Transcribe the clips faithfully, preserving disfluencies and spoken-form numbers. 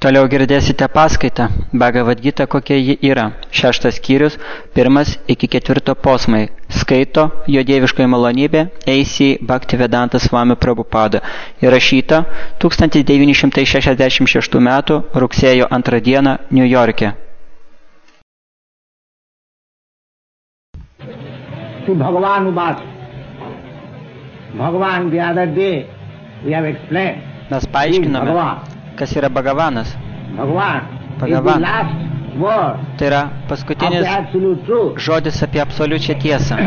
Toliau girdėsite paskaitą Bhagavad Gita, kokia ji yra. Šeštas skyrius, pirmas iki ketvirto posmai. Skaito jo dieviškoji malonybė A C Bhaktivedanta Swami Prabhupada. Įrašyta tūkstantis devyni šimtai šešiasdešimt šeštų metų rugsėjo antrą dieną Niujorke. Bhagavan Ubas. Bhagavan the other day we have explained. Mes paaiškinome, kas yra Bhagavanas. Bhagavan, Bhagavan. is the last word Tai yra of the paskutinis absolute truth. žodis apie absoliučią tiesą.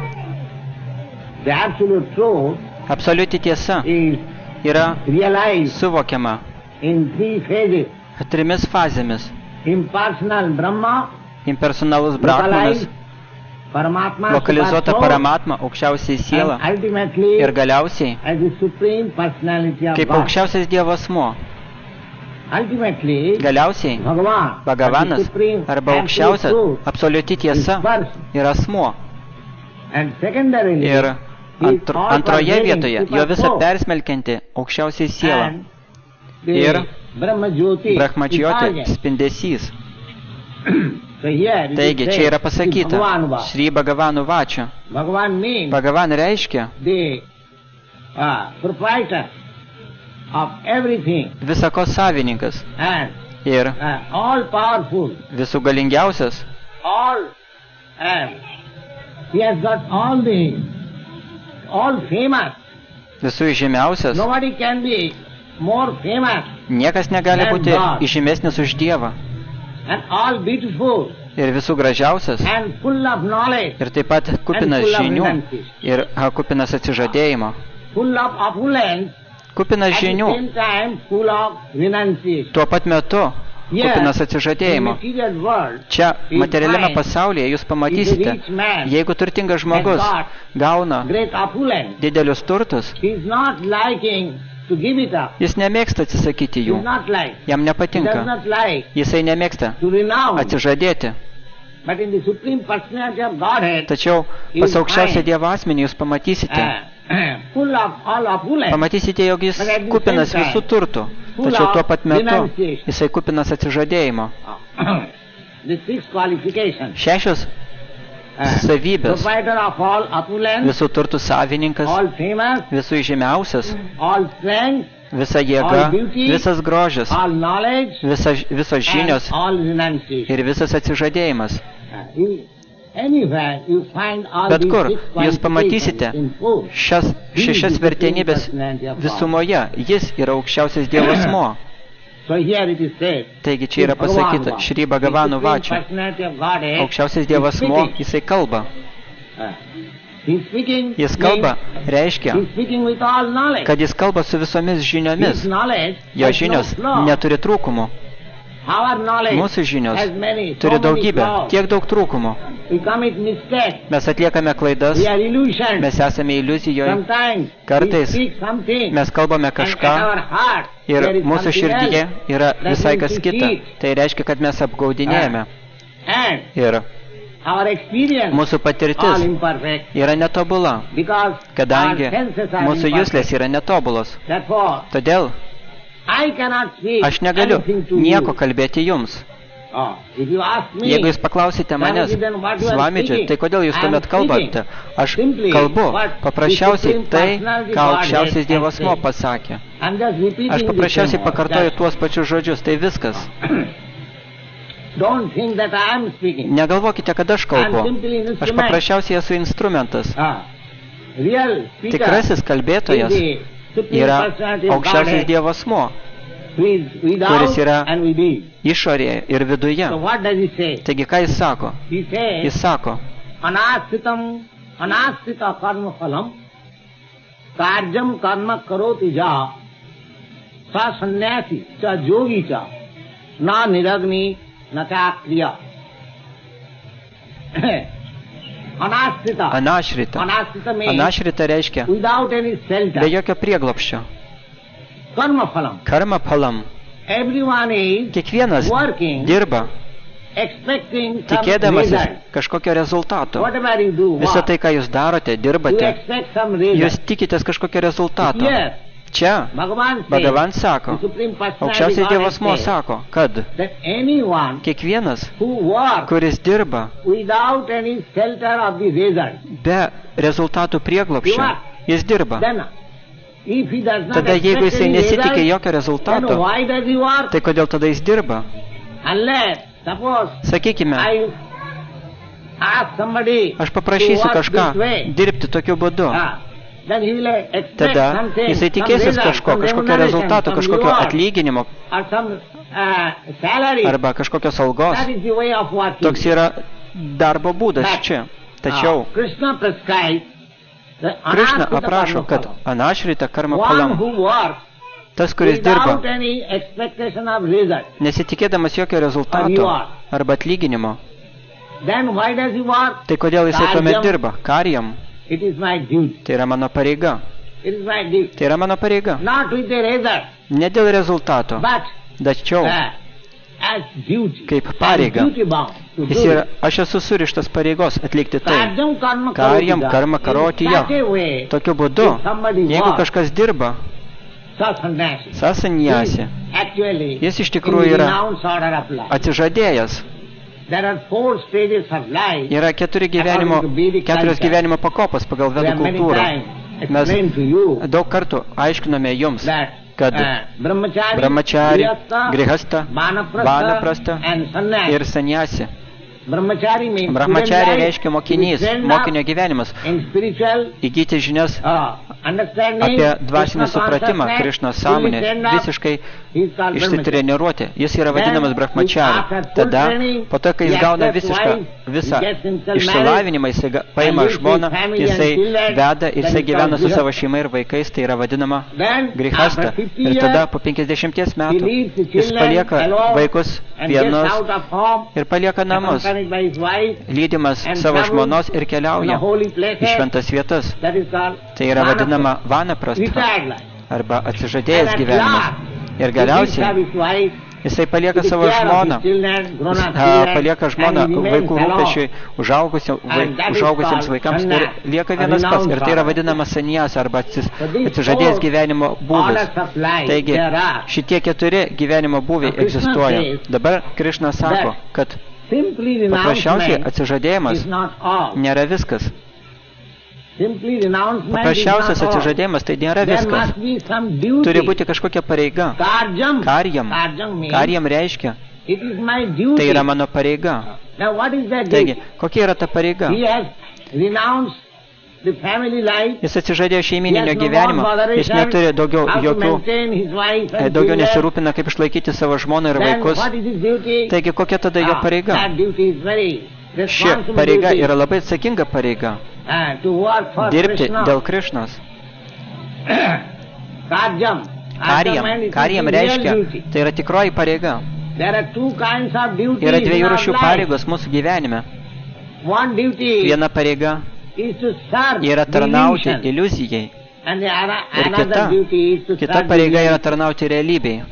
The absolute truth Absoliuti tiesa is yra realized suvokiama in three phases. trimis fazėmis. Impersonal Brahma, Impersonalus Brahmanas, localized Paramatma, lokalizuota Super Soul, Paramatma, aukščiausiai siela and ultimately ir galiausiai as the supreme personality of kaip God. aukščiausias Dievo asmuo. Ultimately, Galiausiai Bhagavan, Bhagavanas the supreme arba absolute aukščiausia truth, absoliuti tiesa is person. yra asmuo. And secondarily, Ir he is antro, all antroje pervading vietoje jo Super visą Soul. persmelkianti aukščiausiai siela And the ir Brahmajyoti, Brahmačioti effulgence. spindesys. So here it is Taigi čia said, yra pasakyta Bhagavan va. Šri Bhagavanų Vačia. Bhagavan means Bhagavan reiškia the uh, proprietor of everything visako savininkas and ir uh, all powerful, visų galingiausias. all and he has got all the all famous. Visų žymiausias. Nobody can be more famous Niekas negali būti žymesnis už Dievą. and all beautiful Ir visų gražiausias. and full of knowledge, Ir taip pat kupinas žinių ir a, kupinas atsižadėjimo. full of opulence, Kupinas at the žinių, same time full of renunciation. tuo pat metu Here, kupinas in the atsižadėjimo. material world, Čia you materialiame find pasaulyje jūs if a pamatysite, rich man jeigu turtingas has žmogus got gauna great opulence, didelius turtus, he is not liking to give it up. jis nemėgsta atsisakyti He jų. is not like, Jam he does nepatinka. not like Jisai nemėgsta to renounce. atsižadėti. But in the supreme personality of Godhead, Tačiau pas aukščiausią Dievo asmenį jūs pamatysite, uh, full of all opulence, pamatysite, jog jis kupinas visų turtų. Tačiau tuo pat metu jisai kupinas atsižadėjimo. the six qualifications. Šešios Uh, savybės. provider of all opulence, Visų turtų savininkas, all famous, visų žymiausias, all strength, visa jėga, visas grožis, all knowledge, visa, visos žinios and all renunciation. ir visas atsižadėjimas. Uh, in anywhere you find all Bet these kur six jūs pamatysite qualifications in full. šias šešias vertenybės visumoje, jis yra aukščiausias Dievo asmuo. So here it is said, Taigi čia yra pasakyta Šri Bhagavanų Vačia. Aukščiausias Dievo asmuo, jisai kalba. Jis kalba reiškia, kad jis kalba su visomis žiniomis. Jo žinios neturi trūkumų. Mūsų žinios turi daugybę, tiek daug trūkumų. Mes atliekame klaidas, mes esame iliuzijoje. Kartais mes kalbame kažką ir mūsų širdyje yra visai kas kita. Tai reiškia, kad mes apgaudinėjame. Ir mūsų patirtis yra netobula, kadangi mūsų juslės yra netobulos. Todėl aš negaliu nieko kalbėti jums. Jeigu jūs paklausite manęs, Svamidži, tai kodėl jūs tuomet kalbate? Aš kalbu paprasčiausiai tai, ką aukščiausias Dievo asmuo pasakė. Aš paprasčiausiai pakartoju tuos pačius žodžius, tai viskas. Negalvokite, kad aš kalbu. Aš paprasčiausiai esu instrumentas. Tikrasis kalbėtojas yra aukščiausias Dievo asmuo, kuris yra išorėje ir viduje. Taigi, ką jis sako? Jis sako, Anasthitam, anasthita karma phalam, karjam karma karoti ja, sa sannyasi cha yogi cha, na niragni na cha kriya. Anashrita. Anashrita. Anashrita reiškia without any shelter. Be jokio prieglobsčio. Karma phalam. Karma phalam. Everyone is Kiekvienas working, dirba, expecting some tikėdamasis result. kažkokio rezultato. Whatever you do, Visą what? tai, ką jūs darote, You dirbate, expect some result. jūs tikitės kažkokio rezultato. Yes. Čia Bhagavan sako, aukščiausias Dievo asmuo sako, kad kiekvienas, kuris dirba be rezultatų prieglobsčio, jis dirba. Tada jeigu jisai nesitikė jokio rezultato, tai kodėl tada jis dirba? Sakykime, aš paprašysiu kažką dirbti tokiu būdu. Tada jisai tikėsis kažko, kažkokio rezultato, kažkokio atlyginimo arba kažkokios algos. Toks yra darbo būdas čia. Tačiau Krishna aprašo, kad anašrita karma palam, tas, kuris dirba, nesitikėdamas jokio rezultato arba atlyginimo, tai kodėl jisai tuomet dirba? Karyam. Tai yra mano pareiga. Tai yra mano pareiga. Ne dėl rezultato, tačiau kaip pareiga. Jis yra, aš esu surištas pareigos atlikti tai. Karyam karma karoti jo. Tokiu būdu, jeigu kažkas dirba, sasanyasi, jis iš tikrųjų yra atsižadėjęs. Yra keturi gyvenimo, keturios gyvenimo pakopos pagal vedų kultūrą. Mes daug kartų aiškiname jums, kad brahmachari, grihasta, vanaprasta ir sanyasi. Brahmachari reiškia mokinys, mokinio gyvenimas, įgyti žinias apie dvasinį supratimą, Krišnos sąmonę, visiškai išsitreniruoti. Jis yra vadinamas brahmachari. Tada, po to, kai jis gauna visišką, visą išsilavinimą, jisai paima žmoną, jisai veda ir jisai gyvena su savo šeima ir vaikais, tai yra vadinama grihasta. Ir tada po penkiasdešimties metų jis palieka vaikus vienus ir palieka namus, lydimas savo žmonos ir keliauja į šventas vietas. Tai yra vadinama vanaprastha arba atsižadėjęs gyvenimas. Ir galiausiai jisai palieka savo žmoną, palieka žmoną vaikų rūpešiui, užaugusiems vaikams ir lieka vienas pats. Ir tai yra vadinama sanyas arba atsižadėjęs gyvenimo būvis. Taigi šitie keturi gyvenimo būviai egzistuoja. Dabar Krišna sako, kad paprasčiausiai atsižadėjimas nėra viskas. Paprasčiausias atsižadėjimas tai nėra viskas. Turi būti kažkokia pareiga. Karyam. Karyam reiškia, tai yra mano pareiga. Taigi, kokia yra ta pareiga? Jis atsižadėjo šeimininio gyvenimo, jis neturi daugiau jokių, daugiau nesirūpina, kaip išlaikyti savo žmoną ir vaikus. Taigi, kokia tada jo pareiga? Ši pareiga yra labai atsakinga pareiga. Dirbti dėl Krišnos. Karyam. Karyam reiškia, tai yra tikroji pareiga. Yra dviejų rūšių pareigos mūsų gyvenime. Viena pareiga yra tarnauti iliuzijai. Ir kita, kita pareiga yra tarnauti realybei.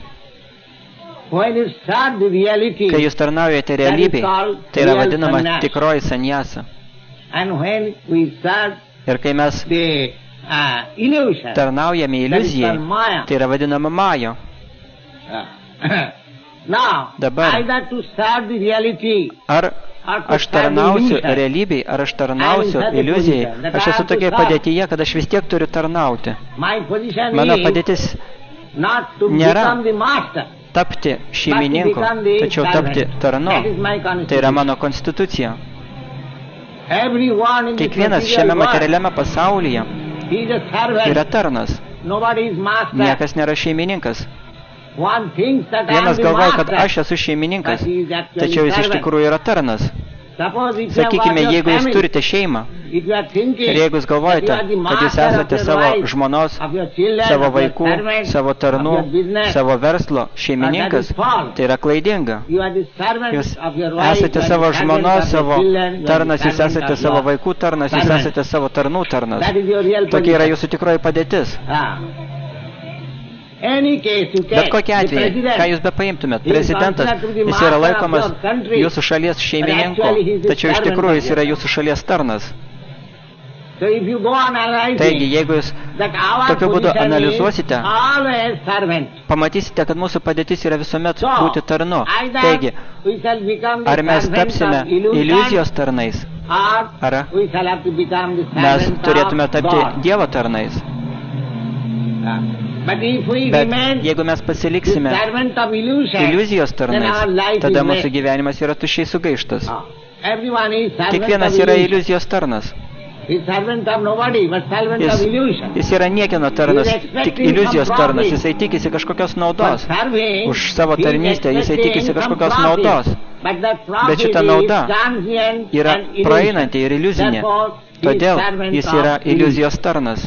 Kai jūs tarnaujate realybei, tai yra vadinama tikroji sanyasa. Ir kai mes tarnaujame iliuzijai, tai yra vadinama majo. Dabar, ar aš tarnausiu realybei, ar aš tarnausiu iliuzijai, aš esu tokia padėtyje, kad aš vis tiek turiu tarnauti. Mano padėtis nėra tapti šeimininku, tačiau tapti tarnu. Tai yra mano konstitucija. Kiekvienas šiame materialiame pasaulyje yra tarnas. Niekas nėra šeimininkas. Vienas galvoja, kad aš esu šeimininkas, tačiau jis iš tikrųjų yra tarnas. Sakykime, jeigu jūs turite šeimą ir jeigu jūs galvojate, kad jūs esate savo žmonos, savo vaikų, savo tarnų, savo verslo šeimininkas, tai yra klaidinga. Jūs esate savo žmonos, savo tarnas, jūs esate savo vaikų tarnas, jūs esate savo tarnų tarnas. Tokia yra jūsų tikroji padėtis. Bet kokia atveju, ką jūs be paimtumėt, prezidentas, jis yra laikomas jūsų šalies šeimininku, tačiau iš tikrųjų jis yra jūsų šalies tarnas. Taigi, jeigu jūs tokiu būdu analizuosite, pamatysite, kad mūsų padėtis yra visuomet būti tarnu. Taigi, ar mes tapsime iliuzijos tarnais, ar mes turėtume tapti Dievo tarnais. Bet jeigu mes pasiliksime iliuzijos tarnais, tada mūsų gyvenimas yra tuščiai sugaištas. Kiekvienas yra iliuzijos tarnas. Jis, jis yra niekieno tarnas, tik iliuzijos tarnas. Jisai tikisi kažkokios naudos. Už savo tarnystę jisai tikisi kažkokios naudos. Bet šita nauda yra praeinanti ir iliuzinė. Todėl jis yra iliuzijos tarnas.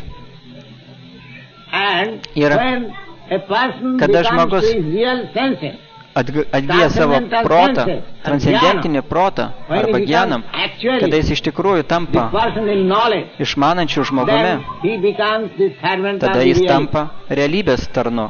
Ir kada žmogus atgyja savo protą, transcendentinį protą arba gyanam, kada jis iš tikrųjų tampa išmanančių žmogumi, tada jis tampa realybės tarnu.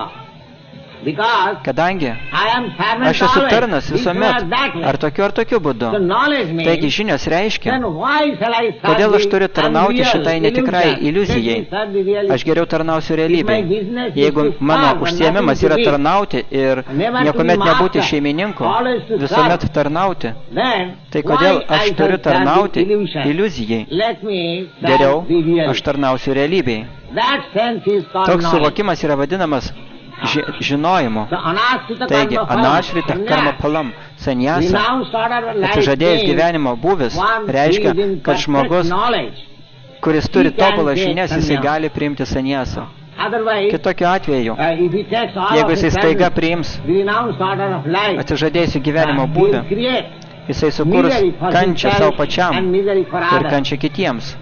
Kadangi aš esu tarnas visuomet, ar tokiu ar tokiu būdu. Taigi žinios reiškia, kodėl aš turiu tarnauti šitai netikrai iliuzijai. Aš geriau tarnausiu realybei. Jeigu mano užsiėmimas yra tarnauti ir niekuomet nebūti šeimininku, visuomet tarnauti, tai kodėl aš turiu tarnauti iliuzijai? Geriau aš tarnausiu realybei. Toks suvokimas yra vadinamas Ži, žinojimu. Taigi, anašrita karma palam, sanjasa, atsižadėjęs gyvenimo būvis, reiškia, kad žmogus, kuris turi tobulą žinias, jisai gali priimti sanjasą. Kitokiu atveju, jeigu jisai staiga priims atsižadėjusių gyvenimo būvį, jisai sukurs kančią savo pačiam ir kančią kitiems.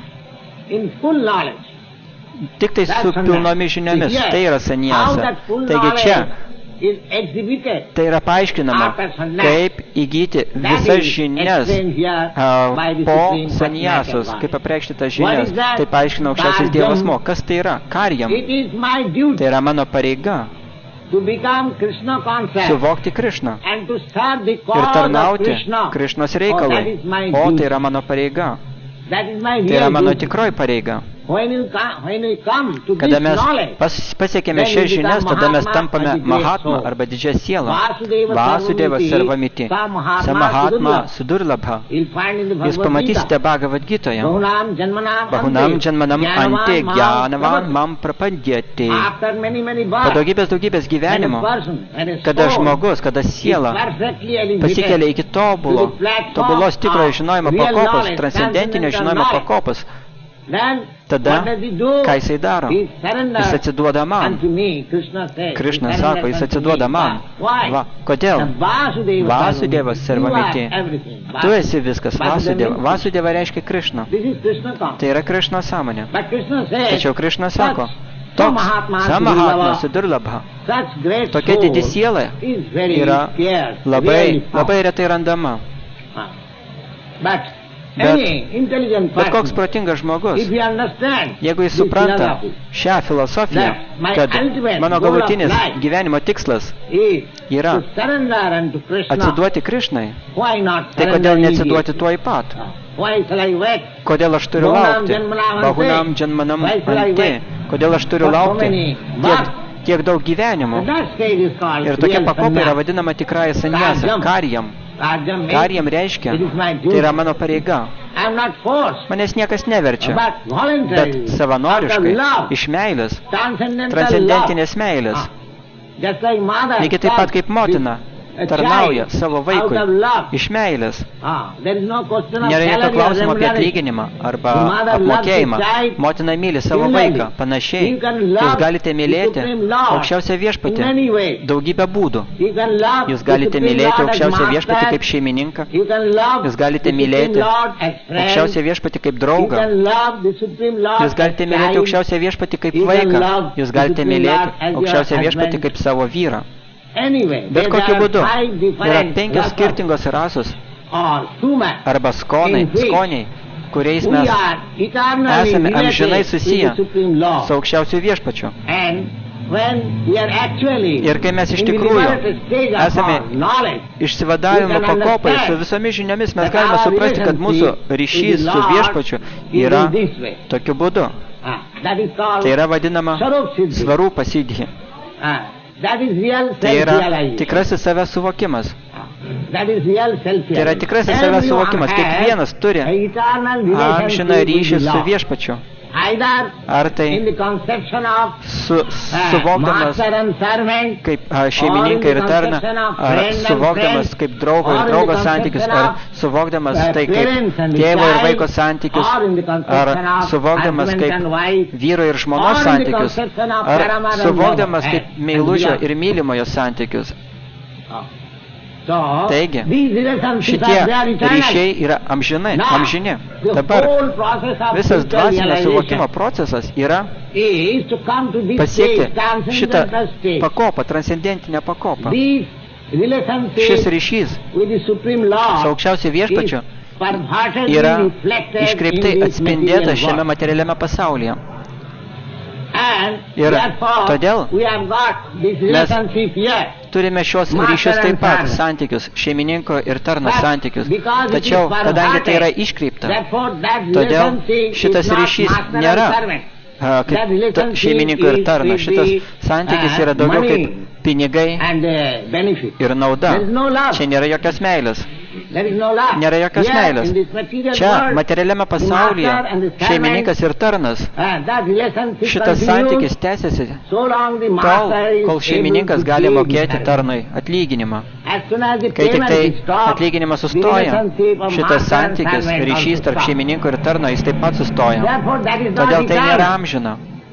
Tik tai su pilnomis žiniomis, tai yra sanjasa. Taigi čia tai yra paaiškinama, kaip įgyti visas žinias uh, po sanjasos, kaip apreikšti tas žinias. Tai paaiškina aukščiausias Dievas mo. Kas tai yra? Karyam. Tai yra mano pareiga suvokti Krišną ir tarnauti Krišnos reikalui. O tai yra mano pareiga. Tai yra mano tikroji pareiga. Kada mes pas, pasiekėme šias žinias, tada mes tampame Mahatma arba didžia siela. Vasudevas Sarvamiti, Samahatma Sudurlabha. Jūs pamatysite Bhagavad Gitoje. Bahunam Janmanam Ante Gyanavan Mam Prapadyate. Po daugybės daugybės gyvenimo, kada žmogus, kada siela pasikelia iki tobulo, tobulos tikrojo žinojimo pakopos, transcendentinio žinojimo pakopos, tada, ką jisai daro? Jis atsiduoda man. Krišna sako, jis atsiduoda man. Va, kodėl? Vasudevas Sarvamiti. Tu esi viskas, Vasudeva. Vasudeva reiškia Krišna. Tai yra Krišna sąmonė. Tačiau Krišna sako, toks Samahatma Sudurlabha, tokia didi siela yra labai, labai retai randama. Bet, bet koks protingas žmogus, jeigu jis supranta šią filosofiją, kad mano galutinis gyvenimo tikslas yra atsiduoti Krišnai, tai kodėl neatsiduoti tuoj pat? Kodėl aš turiu laukti? Bahunam Janmanam Ante. Kodėl aš turiu laukti tiek, tiek daug gyvenimų? Ir tokia pakopa yra vadinama tikrąja sanjasa, karyam. Karyam reiškia, tai yra mano pareiga. Manęs niekas neverčia, bet savanoriškai, iš meilės, transcendentinės meilės. Lygiai taip pat kaip motina tarnauja savo vaikui iš meilės. Nėra jokio klausimo apie atlyginimą arba apmokėjimą. Motina myli savo vaiką. Panašiai, jūs galite mylėti aukščiausią viešpatį daugybę būdų. Jūs galite mylėti aukščiausią viešpatį kaip šeimininką. Jūs galite mylėti aukščiausią viešpatį kaip draugą. Jūs galite mylėti aukščiausią viešpatį kaip vaiką. Jūs galite mylėti aukščiausią viešpatį kaip savo vyrą. Bet kokiu būdu yra penkios skirtingos rasos arba skonai, skoniai, kuriais mes esame amžinai susiję su aukščiausiu viešpačiu. Ir kai mes iš tikrųjų esame išsivadavimo pakopoje su visomis žiniomis, mes galime suprasti, kad mūsų ryšys su viešpačiu yra tokiu būdu. Tai yra vadinama svarų pasidhi. Tai yra tikrasis savęs suvokimas. Tai yra tikrasis savęs suvokimas. Kiekvienas turi amžiną ryšį su viešpačiu. Ar tai su, suvokdamas kaip a, šeimininką ir tarną, ar suvokdamas kaip draugo ir draugo santykius, ar suvokdamas tai kaip tėvo ir vaiko santykius, ar suvokdamas kaip vyro ir žmonos santykius, ar suvokdamas kaip meilužio ir mylimojo santykius. Taigi, šitie ryšiai yra amžinai, amžini. Dabar visas dvasinio suvokimo procesas yra pasiekti šitą pakopą, transcendentinę pakopą. Šis ryšys su aukščiausiu viešpačiu yra iškreiptai atspindėtas šiame materialiame pasaulyje. Ir todėl mes turime šios ryšius taip pat, santykius, šeimininko ir tarno santykius. Tačiau, kadangi tai yra iškreipta, todėl šitas ryšys nėra a, kaip šeimininko ir tarno. Šitas santykis yra daugiau kaip pinigai ir nauda. Čia nėra jokios meilės. Nėra jokios meilės. Čia, materialiame pasaulyje, šeimininkas ir tarnas, šitas santykis tęsiasi tol, kol šeimininkas gali mokėti tarnui atlyginimą. Kai tik tai atlyginimas sustoja, šitas santykis, ryšys tarp šeimininko ir tarno, jis taip pat sustoja. Todėl tai nėra amžina.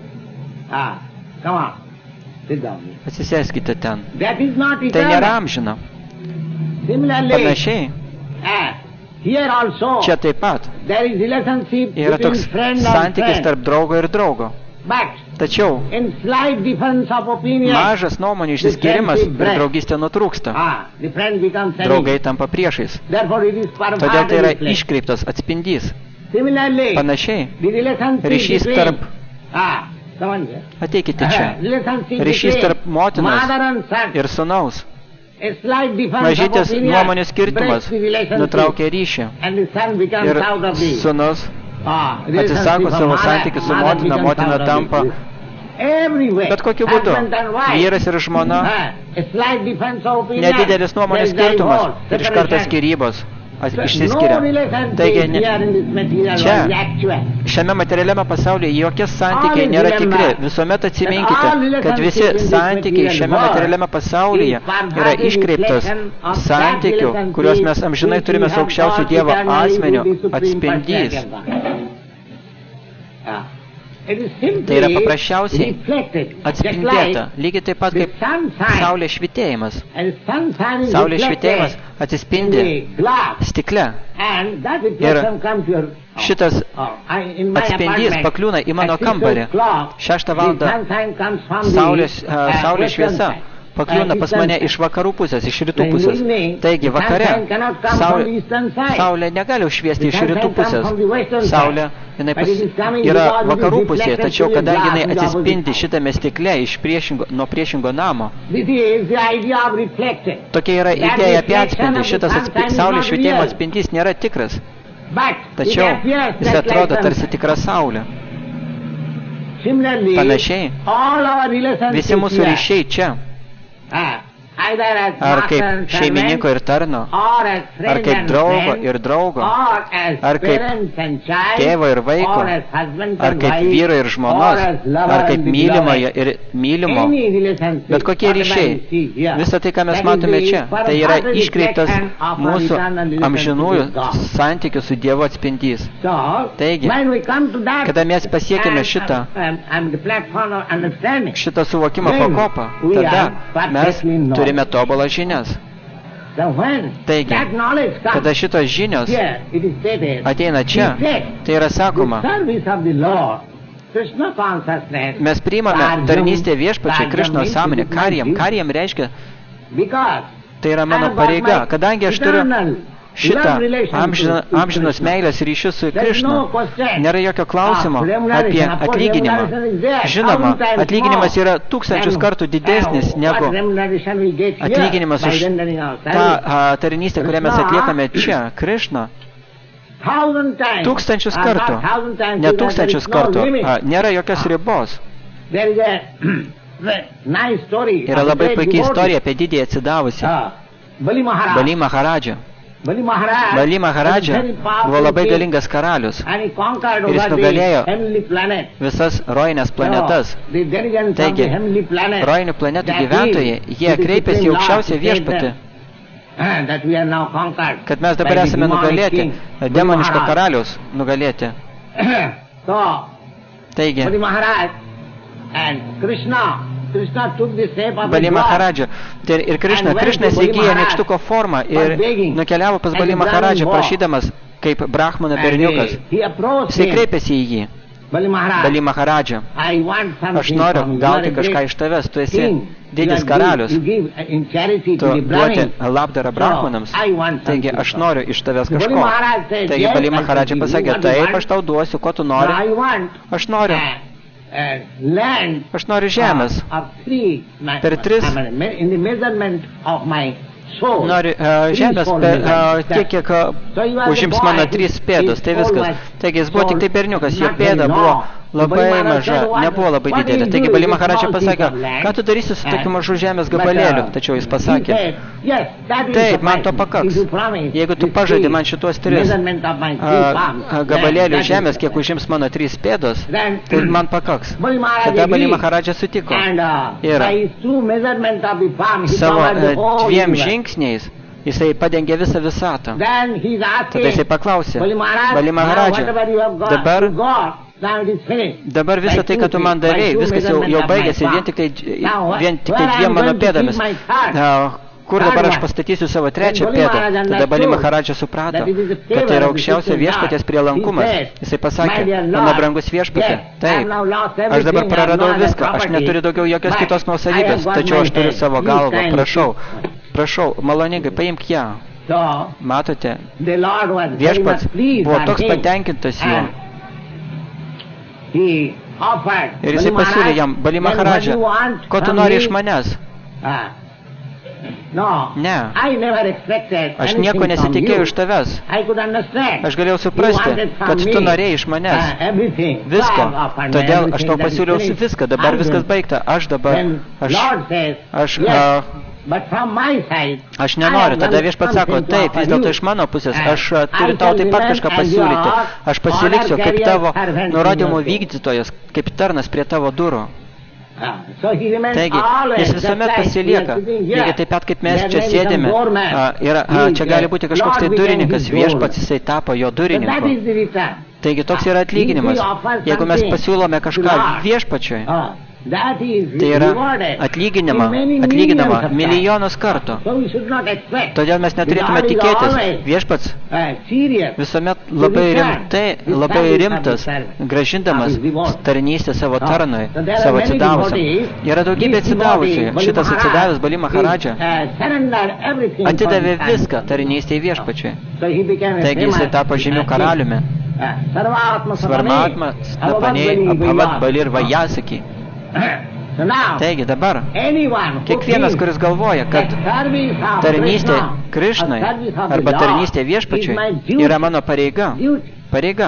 Atsisėskite ten. Tai nėra amžina. Panašiai, čia taip pat yra toks santykis tarp draugo ir draugo. Tačiau mažas nuomonių išsiskirimas ir draugystė nutrūksta. Draugai tampa priešais. Todėl tai yra iškreiptas atspindys. Panašiai, ryšys tarp... Ateikite čia. Ryšys tarp motinos ir sūnaus. Mažytės nuomonių skirtumas nutraukia ryšį ir sūnus atsisako savo santykių su motina, motina tampa bet kokiu būdu. Vyras ir žmona, nedidelis nuomonių skirtumas ir iš karto skyrybos išsiskiria. Taigi, čia, šiame materialiame pasaulyje, jokie santykiai nėra tikri. Visuomet atsiminkite, kad visi santykiai šiame materialiame pasaulyje yra iškreiptas santykių, kuriuos mes amžinai turime su aukščiausiu Dievo asmeniu atspindys. Tai yra paprasčiausiai atspindėta, lygiai taip pat kaip saulės švytėjimas. Saulės švytėjimas atsispindi stikle. Ir šitas atspindys pakliūna į mano kambarį. Šeštą valandą saulės, saulės šviesa pakliūna pas mane iš vakarų pusės, iš rytų pusės. Taigi vakare saulė, saulė negali užšviesti iš rytų pusės. Saulė jinai pas, yra vakarų pusėje, tačiau kadangi jinai atsispindi šitame stikle iš priešingo, nuo priešingo namo. Tokia yra idėja apie atspindį. Šitas atspi, saulės švietėjimo atspindys nėra tikras. Tačiau jis atrodo tarsi tikra saulė. Panašiai, visi mūsų ryšiai čia, ar kaip šeimininko ir tarno, ar kaip draugo ir draugo, ar kaip tėvo ir vaiko, ar kaip vyro ir žmonos, ar kaip mylimojo ir mylimo. Bet kokie ryšiai, visą tai, ką mes matome čia, tai yra iškreiptas mūsų amžinųjų santykių su Dievu atspindys. Taigi, kada mes pasiekime šitą, šitą suvokimo pakopą, tada mes turime tobulas žinias. Taigi, kada šitos žinios ateina čia, tai yra sakoma, mes priimame tarnystę viešpačiai Krišnos sąmonę. Karijam, karijam reiškia, tai yra mano pareiga, kadangi aš turiu šitą amžiną, amžinos meilės ryšius su Krišna. Nėra jokio klausimo apie atlyginimą. Žinoma, atlyginimas yra tūkstančius kartų didesnis negu atlyginimas už tą tarnystę, kurią mes atliekame čia, Krišna. Tūkstančius kartų, ne tūkstančius kartų, nėra jokios ribos. Yra labai puikiai istorija apie didįjį atsidavusi Bali Maharadžą. Bali Maharadža buvo labai galingas karalius ir jis nugalėjo visas rojinės planetas. Taigi, rojinių planetų gyventojai, jie kreipėsi į aukščiausią viešpatį, kad mes dabar esame nugalėti, demoniško karaliaus nugalėti. Taigi, Bali Maharadža ir Krišna. Krišnas įgyja nykštuko formą ir nukeliavo pas Bali Maharadžą prašydamas kaip brahmano berniukas. Jisai kreipėsi į jį. Bali Maharadža, aš noriu gauti kažką iš tavęs, tu esi didis karalius, tu duoti labdarą brahmanams, taigi aš noriu iš tavęs kažko. Taigi Bali Maharadža pasakė, taip, aš tau duosiu, ko tu nori, aš noriu. Aš noriu žemės. Per tris noriu uh, žemės per uh, tiek, kiek uh, užims mano trys pėdos. Tai viskas. Taigi jis buvo tik tai berniukas, jo pėda buvo labai maža, nebuvo labai didelė. Taigi Bali Maharadža pasakė, ką tu darysi su tokiu mažu žemės gabalėliu? Tačiau jis pasakė, taip, man to pakaks. Jeigu tu pažadi man šitos tris uh, gabalėlių žemės, kiek užims mano trys pėdos, tai man pakaks. Tada Bali Maharadža sutiko. Ir savo uh, dviem žingsniais jisai padengė visą visatą. Tada jisai paklausė, Bali Maharadža, dabar Dabar visą tai, ką tu man darėjai, viskas jau, jau baigėsi vien tik tai, vien tik tai dviem mano pėdomis. Kur dabar aš pastatysiu savo trečią pėdą? Tada Bali Maharadža suprato, kad tai yra aukščiausia viešpaties prielankumas. Jisai pasakė, mano brangus viešpatė, taip, aš dabar praradau viską, aš neturiu daugiau jokios kitos nuosavybės, tačiau aš turiu savo galvą, prašau, prašau, maloningai, paimk ją. Matote, viešpats buvo toks patenkintas juo. Ir jisai pasiūlė jam, Bali Maharadža, ko tu nori iš manęs? Ne, aš nieko nesitikėjau iš tavęs. Aš galėjau suprasti, kad tu norėjai iš manęs visko. Todėl aš tau pasiūliau viską, dabar viskas baigta. Aš dabar, aš, aš, uh, aš nenoriu. Tada viešpats sako, taip, vis dėlto iš mano pusės, aš turiu tau taip pat kažką pasiūlyti. Aš pasiliksiu kaip tavo nurodymų vykdytojas, kaip tarnas prie tavo durų. Taigi, jis visuomet pasilieka, lygiai taip pat kaip mes čia sėdėme, ir čia gali būti kažkoks tai durininkas, viešpats jisai tapo jo durininku. Taigi toks yra atlyginimas. Jeigu mes pasiūlome kažką viešpačiui, tai yra atlyginama, atlyginama milijonus kartų. Todėl mes neturėtume tikėtis. Viešpats visuomet labai rimtai, labai rimtas, gražindamas tarnystę savo tarnui, savo atsidavusiam. Yra daugybė atsidavusių. Šitas atsidavęs Bali Maharadža atidavė viską tarnystėje viešpačiui. Taigi jisai tapo žymiu karaliumi. Svarmatma, Snapanei, Abhavat, Bali ir Vajasaki. Taigi dabar, kiekvienas, kuris galvoja, kad tarnystė Krišnai arba tarnystė viešpačiui yra mano pareiga, pareiga.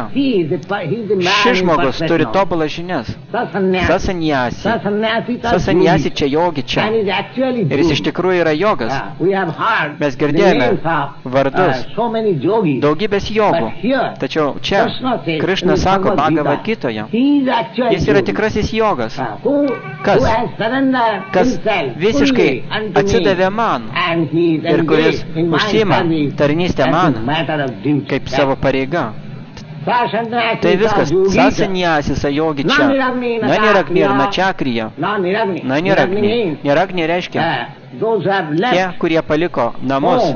Šis žmogus turi tobulą žinias. Sasanyasi. Sasanyasi čia jogi čia. Ir jis iš tikrųjų yra jogas. Mes girdėjome vardus daugybės jogų. Tačiau čia Krišna sako Bhagavad Gitoje. Jis yra tikrasis jogas. Kas? Kas visiškai atsidavė man ir kuris užsiima tarnystę man kaip savo pareiga. Tai viskas. Sasanyasi sajogi čia. Naniragni ir načakrija. Naniragni. Niragni reiškia tie, kurie paliko namus.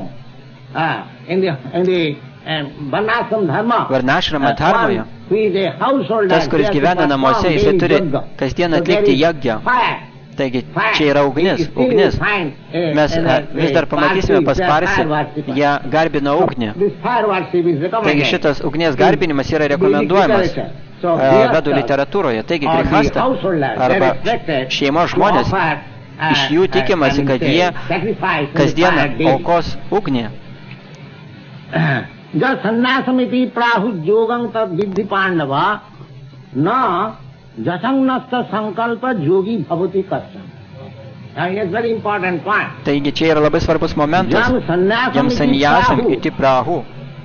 Varnašrama dharmoje. Tas, kuris gyvena namuose, jisai turi kasdien atlikti jagją. Taigi, čia yra ugnis, ugnis. Mes vis dar pamatysime pas Parsį, jie garbina ugnį. Taigi, šitas ugnies garbinimas yra rekomenduojamas vedų literatūroje. Taigi, grihasta arba šeimos žmonės, iš jų tikimasi, kad jie kasdieną aukos ugnį. Jasannasamiti prahu yogam tad vidhi pandava na jasangnasta sankalpa yogi bhavati kasam. That's very important point. Taigi čia yra labai svarbus momentas. Jam sannyasam iti prahu.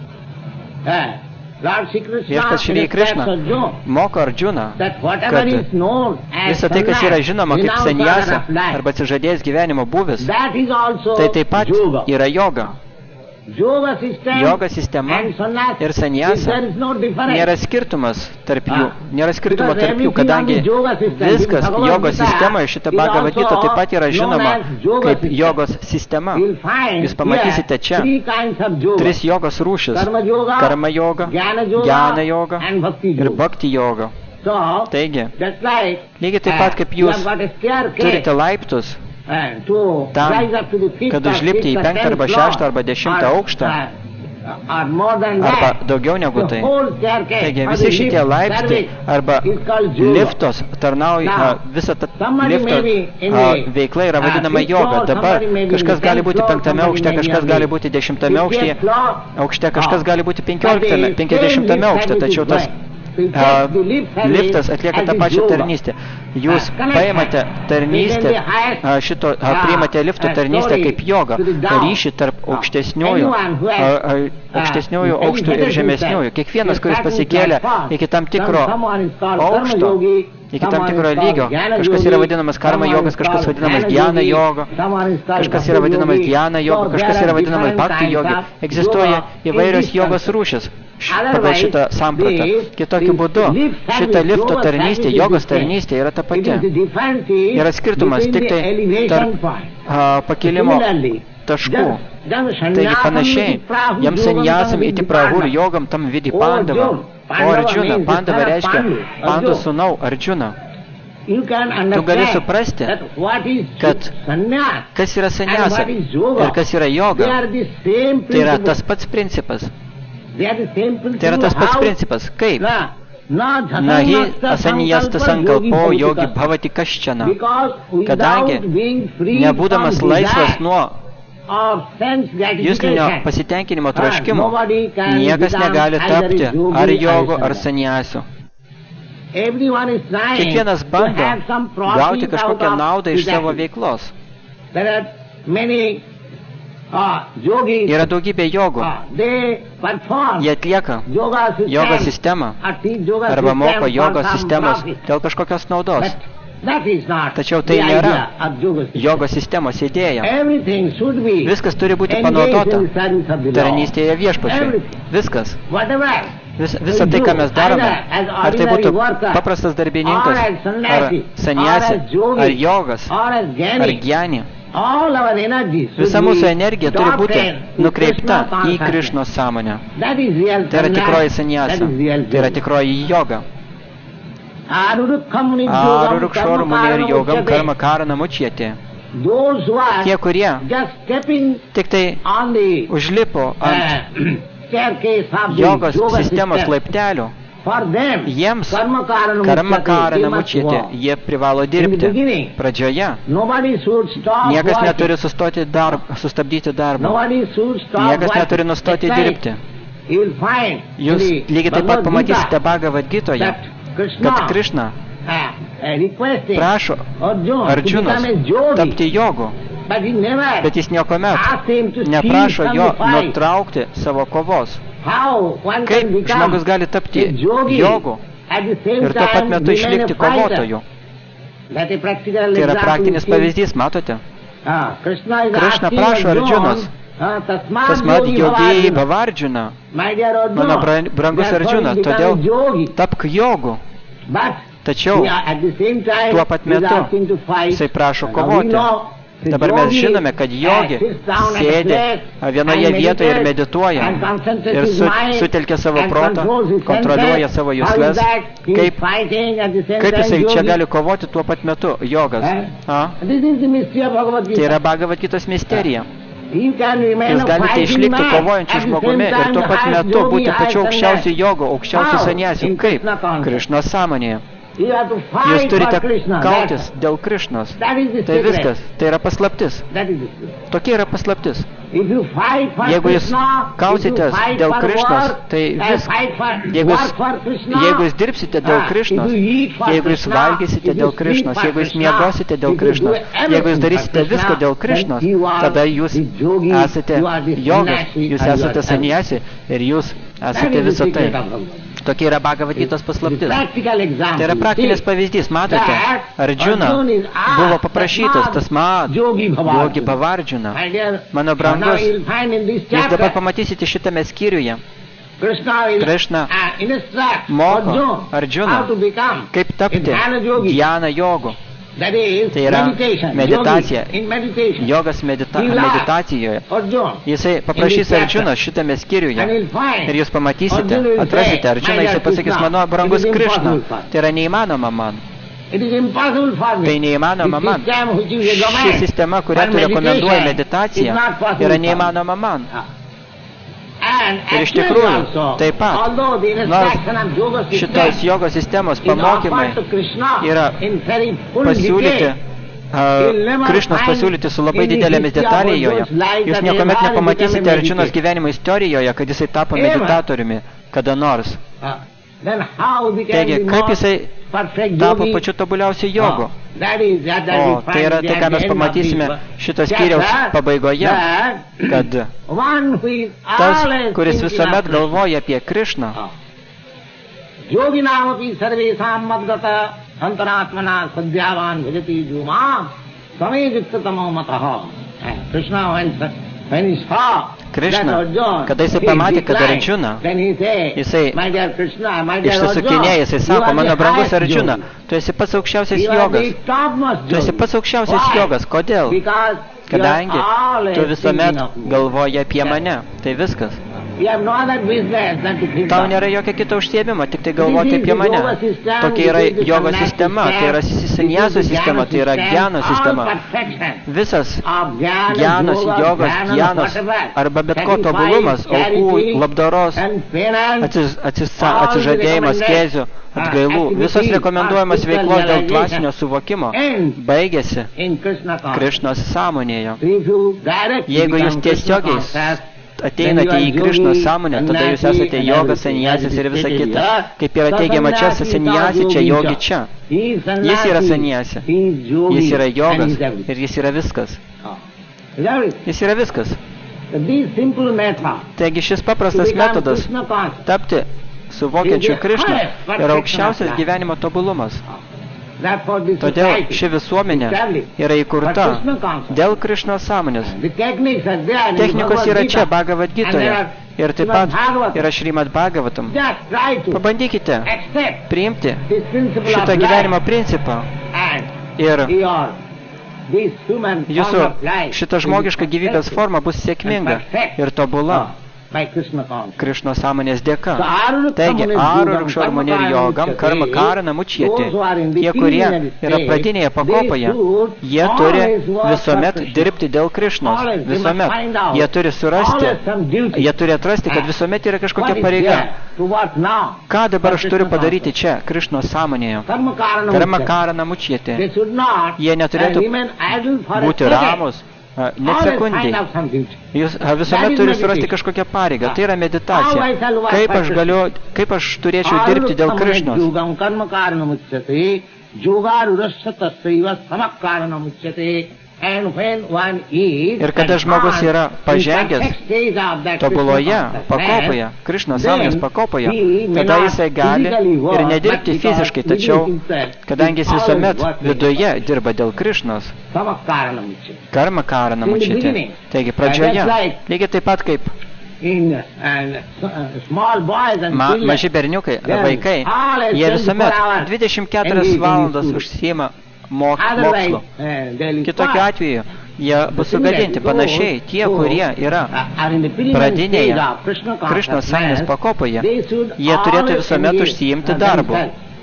Viešpats Šri Krishna moko Arjuna, kad visą tai, kas yra žinoma kaip sannyasa arba atsižadėjęs gyvenimo būvis, tai taip pat yra joga. Joga sistema ir sannyasa nėra skirtumas tarp jų, nėra skirtumo tarp jų, kadangi viskas jogos sistemoje šita Bhagavad Gita taip pat yra žinoma kaip jogos sistema. Jūs pamatysite čia tris jogos rūšis: karma joga, jnana joga ir bhakti joga. Taigi, lygiai taip pat kaip jūs turite laiptus tam, kad užlipti į penktą arba šeštą arba dešimtą aukštą, arba daugiau negu tai. Taigi, visi šitie laiptai arba liftos tarnauja, visa ta lifto veikla yra vadinama joga. Dabar kažkas gali būti penktame aukšte, kažkas gali būti dešimtame aukšte, aukšte kažkas gali būti penkioliktame, penkiasdešimtame aukšte, tačiau tas Uh, liftas atlieka tą pačią tarnystę. Jūs paimate tarnystę, uh, šito, uh, priimate lifto tarnystę kaip jogą, ryšį tarp aukštesniųjų, uh, uh, aukštesniųjų aukštų ir žemesniųjų. Kiekvienas, kuris pasikėlė iki tam tikro aukšto, iki tam tikro lygio, kažkas yra vadinamas karma jogas, kažkas vadinamas jnana joga, kažkas yra vadinamas jnana joga, kažkas yra vadinamas bhakti joga. Egzistuoja įvairios jogos rūšis pagal šitą sampratą. Kitokiu būdu šita lifto tarnystė, jogos tarnystė yra ta pati. Yra skirtumas tik tai tarp a, pakilimo taškų. Taigi panašiai, jam sannyasam iti prahu ir jogam tam vidhi pandava. O Arjuna, pandava reiškia pandų sūnau Arjuna. Tu gali suprasti, kad kas yra sannyasa ir kas yra joga, tai yra tas pats principas. Tai yra tas pats principas. Kaip? Nahi asanyasta sankalpo yogi bhavati kaščana. Kadangi, nebūdamas laisvas nuo juslinio pasitenkinimo troškimo, niekas negali tapti ar jogo, ar sanyasiu. Kiekvienas bando gauti kažkokią naudą iš savo veiklos. Yra daugybė jogų. Jie atlieka jogos sistemą arba moko jogos sistemos dėl kažkokios naudos. Tačiau tai nėra jogos sistemos idėja. Viskas turi būti panaudota tarnystėje viešpačiui. Viskas. Vis, visa tai, ką mes darome, ar tai būtų paprastas darbininkas, ar sanyasi, ar jogas, ar gyani. Visa mūsų energija turi būti nukreipta į Krišnos sąmonę. Tai yra tikroji sanyasa, tai yra tikroji joga. Arurukšor muni ir jogam karma karana mučiate. Tie, kurie tik tai užlipo ant jogos sistemos laiptelių, jiems karma karana mučiate, jie privalo dirbti. Pradžioje niekas neturi sustoti darb, sustabdyti darbą. Niekas neturi nustoti dirbti. Jūs lygiai taip pat pamatysite Bhagavad Gitoje, kad Krišna prašo Arjunos tapti jogu, bet jis niekuomet neprašo jo nutraukti savo kovos. Kaip žmogus gali tapti jogu ir tuo pat metu išlikti kovotoju? Tai yra praktinis pavyzdys, matote? Krišna prašo Arjunos, tasmat jogėjai bhavardžuna, mano brangus Arjuna, todėl tapk jogu. Tačiau tuo pat metu jisai prašo kovoti. Dabar mes žinome, kad jogi sėdi vienoje vietoje ir medituoja ir su, sutelkia savo protą, kontroliuoja savo jusles. Kaip, kaip jisai čia gali kovoti tuo pat metu, jogas? A? Tai yra Bhagavad Gitos misterija. Jūs galite išlikti kovojančių žmogumi ir tuo pat metu būti pačiu aukščiausiu jogo, aukščiausiu saniasiu. Kaip? Krišnos sąmonėje. Jūs turite kautis dėl Krišnos. Tai viskas. Tai yra paslaptis. Tokia yra paslaptis. Jeigu jūs kausitės dėl Krišnos, tai viskas. Jeigu jūs, jeigu jūs dirbsite dėl Krišnos, jeigu jūs valgysite dėl Krišnos, jeigu jūs miegosite dėl Krišnos, jeigu jūs darysite viską dėl Krišnos, tada jūs esate jogas, jūs esate saniasi ir jūs esate visą tai. Tokia yra Bhagavad Gitos paslaptis. Tai yra praktinis pavyzdys. Matote, Arjuna buvo paprašytas, tas mat, Jogi Bhavardžuna. Mano brangus, jūs dabar pamatysite šitame skyriuje. Krishna moko Arjuna, kaip tapti Dhyana jogu. Tai yra meditacija, jogas medita, meditacijoje. Jisai paprašys Arjuna šitame skyriuje ir jūs pamatysite, atrasite Arjuna, jisai pasakys, mano brangus Krishna, tai yra neįmanoma man. Tai neįmanoma man. Ši sistema, kurią tu rekomenduoji meditaciją, yra neįmanoma man. Ir iš tikrųjų, taip pat, nors šitos jogos sistemos pamokymai yra pasiūlyti, uh, Krišnos pasiūlyti su labai didelėmis detalėjoje, jūs niekuomet nepamatysite Arjunos gyvenimo istorijoje, kad jisai tapo meditatoriumi kada nors. Taigi, kaip jisai tapo pačiu tobuliausiu jogu? O tai yra tai, ką mes pamatysime šitos skyriaus pabaigoje, kad tas, kuris visuomet galvoja apie Krišną, Krišna, kada jisai pamatė, kad Arjuna, jisai išsisukinėja, jisai sako, mano brangus Arjuna, tu esi pats aukščiausias jogas. Tu esi pats aukščiausias jogas. Kodėl? Kadangi tu visuomet galvoji apie mane. Tai viskas. Tau nėra jokia kita užsiėmimo, tik tai galvoti apie mane. Tokia yra jogo sistema, tai yra sanjaso sistema, tai yra gyano sistema. Visas gyanos, jogos, gyanos, arba bet ko tobulumas, aukų, labdaros, atsis, atsis, atsižadėjimas, kezių, atgailų, visos rekomenduojamas veiklos dėl dvasinio suvokimo baigėsi Krišnos sąmonėje. Jeigu jūs tiesiogiai ateinate į Krišnos sąmonę, tada jūs esate jogas, sanjasis ir visa kita. Kaip yra teigiama čia, sanjasi čia, jogi čia. Jis yra sanjasi, jis yra jogas ir jis yra viskas. Jis yra viskas. Taigi šis paprastas metodas tapti suvokiančiu Krišną yra aukščiausias gyvenimo tobulumas. Todėl ši visuomenė yra įkurta dėl Krišnos sąmonės. Technikos yra čia, Bhagavad Gitoje. Ir taip pat yra Šrimad Bhagavatam. Pabandykite priimti šitą gyvenimo principą. Ir jūsų šita žmogiška gyvybės forma bus sėkminga ir tobula Krišnos sąmonės dėka. Taigi, Aru Rukšormoni ir Jogam, Karma Karana Mučyati, tie, kurie yra pradinėje pakopoje, jie turi visuomet dirbti dėl Krišnos. Visuomet. Jie turi surasti, jie turi atrasti, kad visuomet yra kažkokia pareiga. Ką dabar aš turiu padaryti čia, Krišnos sąmonėje? Karma Karana Mučyati. Jie neturėtų būti ramus, net sekundžiai. Jūs visuomet turi surasti kažkokią pareigą. Tai yra meditacija. Kaip aš galiu, kaip aš turėčiau dirbti dėl Krišnos? Ir kada žmogus yra pažengęs tobuloje pakopoje, Krišnos sąmonės pakopoje, tada jisai gali ir nedirbti fiziškai, tačiau, kadangi jis visuomet viduje dirba dėl Krišnos, karma karana mučyati. Taigi pradžioje, lygiai taip pat kaip Ma, maži berniukai, vaikai, jie visuomet dvidešimt keturias valandas užsiima mokslu. Kitokiu atveju, jie bus sugadinti. Panašiai, tie, kurie yra pradinėje Krišnos sąmonės pakopoje, jie turėtų visuomet užsiimti darbu.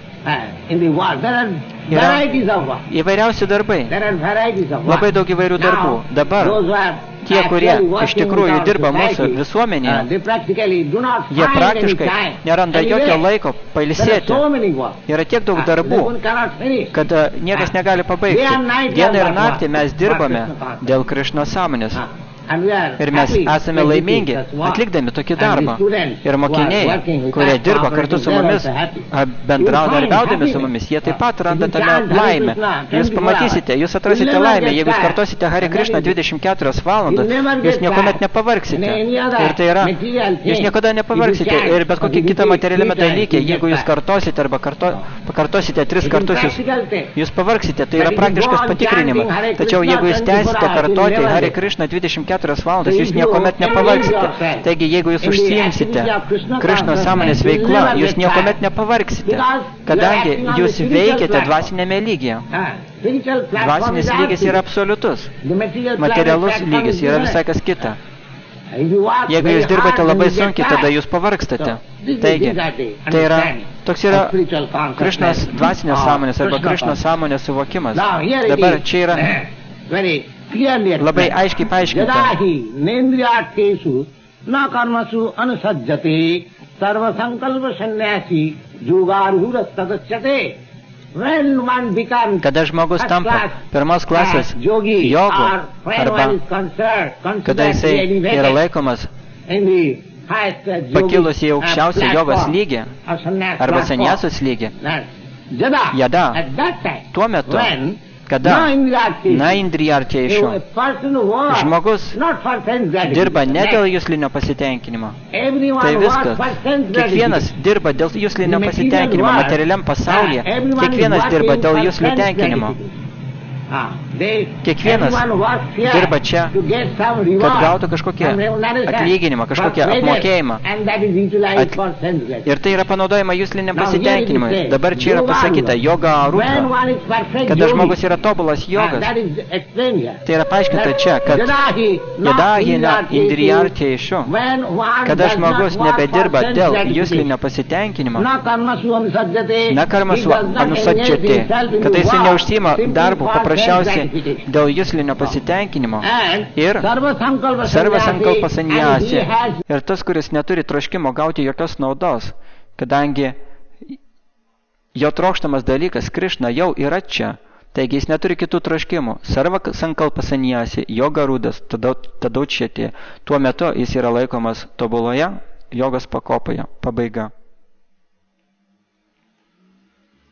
Yra įvairiausi darbai, labai daug įvairių darbų. Dabar tie, kurie iš tikrųjų dirba mūsų visuomenėje, jie praktiškai neranda jokio laiko pailsėti. Yra tiek daug darbų, kad niekas negali pabaigti. Dieną ir naktį mes dirbame dėl Krišnos sąmonės. Ir mes esame laimingi atlikdami tokį darbą. Ir mokiniai, kurie dirba kartu su mumis, bendraudarbiaudami su mumis, jie taip pat randa tame laimę. Jūs pamatysite, jūs atrasite laimę, jeigu jūs kartosite Hare Krishna dvidešimt keturias valandas, jūs niekuomet nepavargsite. Ir tai yra, jūs niekada nepavargsite. Ir bet kokį kitą materialiame dalykę, jeigu jūs kartosite arba karto, pakartosite tris kartus, jūs, jūs pavargsite. Tai yra praktiškas patikrinimas. Tačiau jeigu jūs tęsite kartoti Hare Krishna dvidešimt keturias valandas, jūs niekuomet nepavargsite. Taigi, jeigu jūs užsiimsite Krišnos sąmonės veikla, jūs niekuomet nepavargsite, kadangi jūs veikiate dvasinėme lygyje. Dvasinis lygis yra absoliutus. Materialus lygis yra visai kas kita. Jeigu jūs dirbate labai sunkiai, tada jūs pavargstate. Taigi, tai yra, toks yra Krišnos dvasinės sąmonės arba Krišnos sąmonės suvokimas. Dabar čia yra labai aiškiai paaiškinta. Kada žmogus tampa pirmos klasės jogu, arba kada jisai yra laikomas pakilus į aukščiausią jogos lygį, arba sanjasos lygį, jada, tuo metu, kada naindriyartiešu žmogus dirba ne dėl juslinio pasitenkinimo. Tai viskas. Kiekvienas dirba dėl juslinio pasitenkinimo materialiam pasaulyje. Kiekvienas dirba dėl juslinio tenkinimo. Kiekvienas dirba čia, kad gautų kažkokį atlyginimą, kažkokį apmokėjimą. At... Ir tai yra panaudojama jusliniam pasitenkinimui. Dabar čia yra pasakyta yoga rudra, kada žmogus yra tobulas jogas. Tai yra paaiškinta čia, kad yadahina indriyartiešu, kada žmogus nebedirba dėl juslinio pasitenkinimo, na karmasu anusadžati, kada jisai neužsiima darbu paprasčiausiai dėl juslinio pasitenkinimo ir sarva sankalpa sannyasi. Ir tas, kuris neturi troškimo gauti jokios naudos, kadangi jo trokštamas dalykas Krišna jau yra čia, taigi jis neturi kitų troškimų. Sarva sankalpa sannyasi, yoga rudas, tada učytė. Tuo metu jis yra laikomas tobuloje jogos pakopoje. Pabaiga.